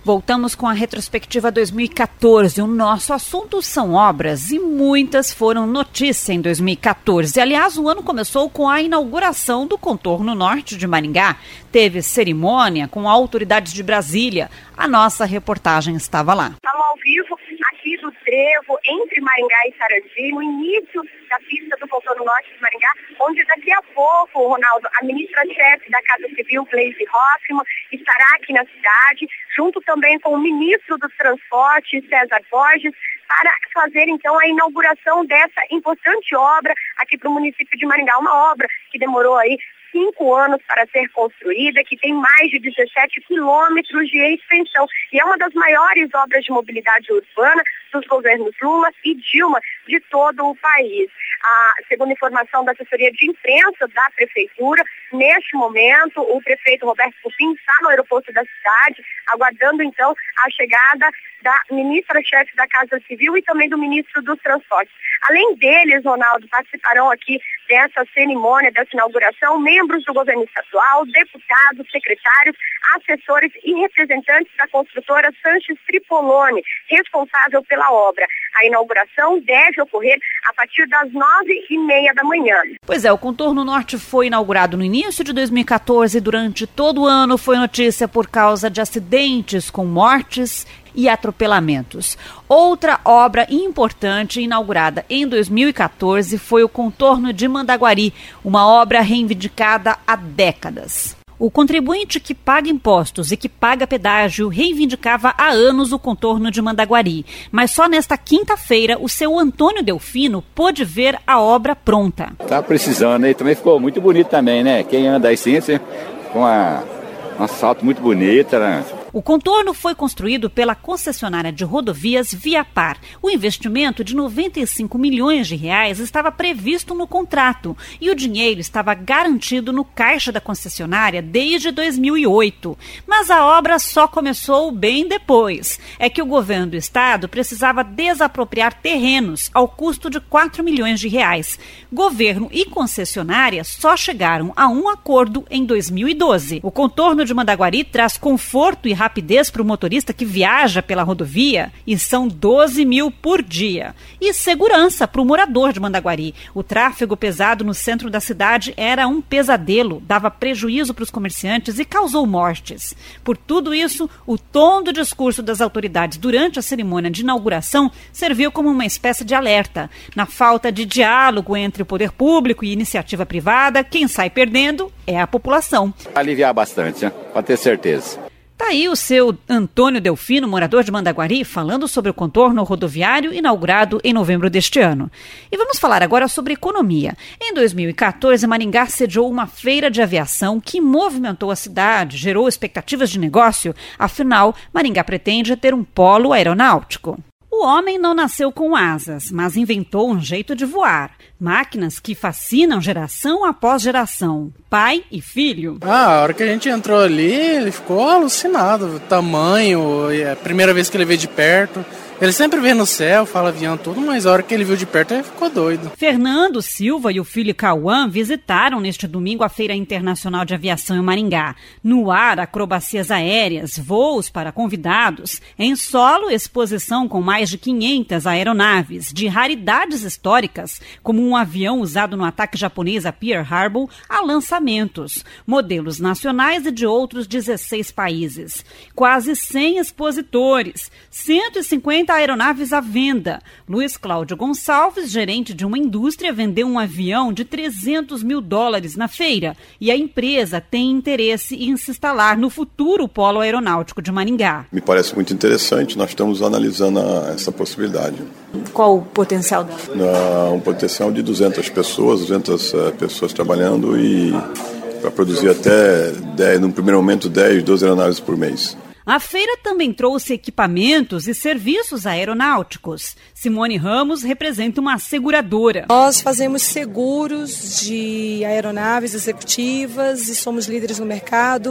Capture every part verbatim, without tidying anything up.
Voltamos com a retrospectiva dois mil e quatorze. O nosso assunto são obras e muitas foram notícia em dois mil e quatorze. Aliás, o ano começou com a inauguração do contorno norte de Maringá. Teve cerimônia com autoridades de Brasília. A nossa reportagem estava lá. Estamos ao vivo aqui do trevo entre Maringá e Sarandi, no início da pista do contorno norte de Maringá, onde daqui a pouco, Ronaldo, a ministra-chefe da Casa Civil, Gleisi Hoffmann, estará aqui na cidade, junto também com o ministro dos Transportes, César Borges, para fazer então a inauguração dessa importante obra aqui para o município de Maringá. Uma obra que demorou aí cinco anos para ser construída, que tem mais de dezessete quilômetros de extensão e é uma das maiores obras de mobilidade urbana dos governos Lula e Dilma de todo o país. Ah, segundo informação da assessoria de imprensa da Prefeitura, neste momento o prefeito Roberto Pupim está no aeroporto da cidade, aguardando então a chegada da ministra-chefe da Casa Civil e também do ministro dos Transportes. Além deles, Ronaldo, participarão aqui dessa cerimônia, dessa inauguração, membros do governo estadual, deputados, secretários, assessores e representantes da construtora Sanches Tripolone, responsável pela obra. A inauguração deve ocorrer a partir das nove e meia da manhã. Pois é, o contorno norte foi inaugurado no início de dois mil e quatorze e durante todo o ano foi notícia por causa de acidentes com mortes e atropelamentos. Outra obra importante inaugurada em dois mil e quatorze foi o contorno de Mandaguari, uma obra reivindicada há décadas. O contribuinte que paga impostos e que paga pedágio reivindicava há anos o contorno de Mandaguari, mas só nesta quinta-feira o seu Antônio Delfino pôde ver a obra pronta. Tá precisando, e também ficou muito bonito também, né? Quem anda aí sim, com a, um asfalto muito bonito, né? O contorno foi construído pela concessionária de rodovias Viapar. O investimento de noventa e cinco milhões de reais estava previsto no contrato e o dinheiro estava garantido no caixa da concessionária desde dois mil e oito. Mas a obra só começou bem depois. É que o governo do estado precisava desapropriar terrenos ao custo de quatro milhões de reais. Governo e concessionária só chegaram a um acordo em dois mil e doze. O contorno de Mandaguari traz conforto e rapidez para o motorista que viaja pela rodovia e são doze mil por dia. E segurança para o morador de Mandaguari. O tráfego pesado no centro da cidade era um pesadelo, dava prejuízo para os comerciantes e causou mortes. Por tudo isso, o tom do discurso das autoridades durante a cerimônia de inauguração serviu como uma espécie de alerta. Na falta de diálogo entre o poder público e iniciativa privada, quem sai perdendo é a população. Aliviar bastante, né? Pode ter certeza. Tá aí o seu Antônio Delfino, morador de Mandaguari, falando sobre o contorno rodoviário inaugurado em novembro deste ano. E vamos falar agora sobre economia. Em dois mil e quatorze, Maringá sediou uma feira de aviação que movimentou a cidade, gerou expectativas de negócio. Afinal, Maringá pretende ter um polo aeronáutico. O homem não nasceu com asas, mas inventou um jeito de voar. Máquinas que fascinam geração após geração, pai e filho. Ah, a hora que a gente entrou ali, ele ficou alucinado. O tamanho, a primeira vez que ele veio de perto. Ele sempre vê no céu, fala avião, tudo, mas a hora que ele viu de perto, ele ficou doido. Fernando Silva e o filho Cauã visitaram neste domingo a Feira Internacional de Aviação em Maringá. No ar, acrobacias aéreas, voos para convidados. Em solo, exposição com mais de quinhentas aeronaves, de raridades históricas, como um avião usado no ataque japonês a Pearl Harbor, a lançamentos. Modelos nacionais e de outros dezesseis países. Quase cem expositores, cento e cinquenta aeronaves à venda. Luiz Cláudio Gonçalves, gerente de uma indústria, vendeu um avião de trezentos mil dólares na feira e a empresa tem interesse em se instalar no futuro polo aeronáutico de Maringá. Me parece muito interessante, nós estamos analisando a, essa possibilidade. Qual o potencial dela? Uh, um potencial de duzentas pessoas, duzentas uh, pessoas trabalhando e para produzir até, dez, no primeiro momento, dez, doze aeronaves por mês. A feira também trouxe equipamentos e serviços aeronáuticos. Simone Ramos representa uma seguradora. Nós fazemos seguros de aeronaves executivas e somos líderes no mercado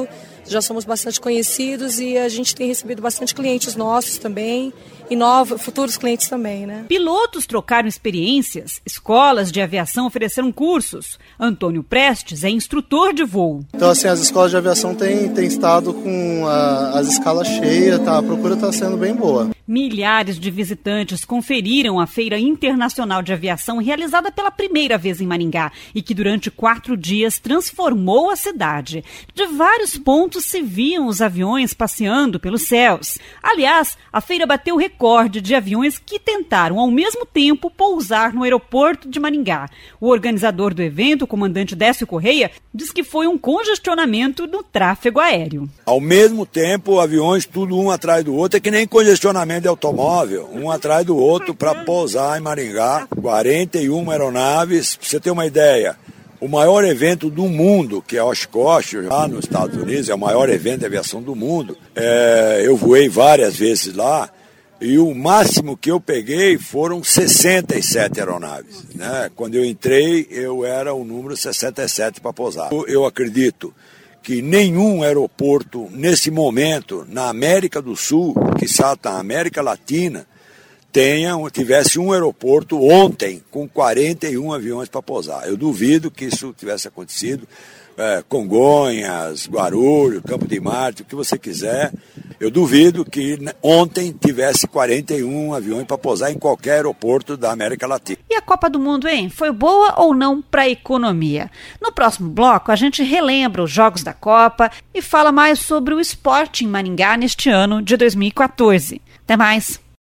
já somos bastante conhecidos e a gente tem recebido bastante clientes nossos também e novos, futuros clientes também, né? Pilotos trocaram experiências, escolas de aviação ofereceram cursos. Antônio Prestes é instrutor de voo. Então, assim, as escolas de aviação têm, têm estado com a, as escalas cheias, tá? A procura está sendo bem boa. Milhares de visitantes conferiram a Feira Internacional de Aviação realizada pela primeira vez em Maringá e que durante quatro dias transformou a cidade. De vários pontos se viam os aviões passeando pelos céus. Aliás, a feira bateu o recorde de aviões que tentaram ao mesmo tempo pousar no aeroporto de Maringá. O organizador do evento, o comandante Décio Correia, diz que foi um congestionamento no tráfego aéreo. Ao mesmo tempo, aviões tudo um atrás do outro, é que nem congestionamento de automóvel, um atrás do outro para pousar em Maringá. quarenta e uma aeronaves, para você ter uma ideia, o maior evento do mundo, que é Oshkosh, lá nos Estados Unidos, é o maior evento de aviação do mundo. É, eu voei várias vezes lá e o máximo que eu peguei foram sessenta e sete aeronaves. Né? Quando eu entrei, eu era o número sessenta e sete para pousar. Eu, eu acredito que nenhum aeroporto, nesse momento, na América do Sul, que está na América Latina, tenha, tivesse um aeroporto ontem com quarenta e um aviões para pousar. Eu duvido que isso tivesse acontecido. É, Congonhas, Guarulhos, Campo de Marte, o que você quiser. Eu duvido que ontem tivesse quarenta e um aviões para pousar em qualquer aeroporto da América Latina. E a Copa do Mundo, hein? Foi boa ou não para a economia? No próximo bloco, a gente relembra os Jogos da Copa e fala mais sobre o esporte em Maringá neste ano de dois mil e quatorze. Até mais!